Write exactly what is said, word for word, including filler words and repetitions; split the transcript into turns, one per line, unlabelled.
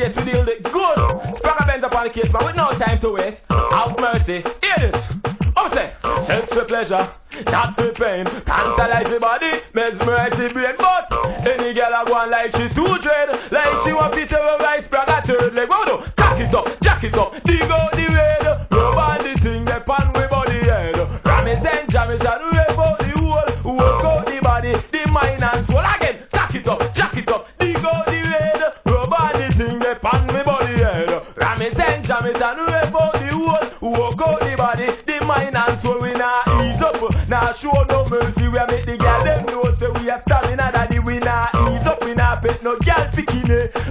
case we deal it good. Sprung a bend upon the case, man, with no time to waste. Have mercy, hear it. I'm say, sex for pleasure, not for pain. Tantalize the body, mesmerize the brain. But any girl a go on like she too dread, like she want to terrorize, sprung a third leg. What do? Jack it up, jack it up, dig out the red. Rub on the thing, they pan with body head. Ram it and jam it and rip out the whole. Work out the body, the mind and soul. Again, jack it up, jack it up, dig out the red. Rub on the thing, they pan with body head. Ram it and jam it and rip out the whole. Work out the body, the mind and soul. We nah ease up, nah show no mercy. We a make the girl them know say we a stamina daddy. We nah ease up, we nah pet no girl picking it.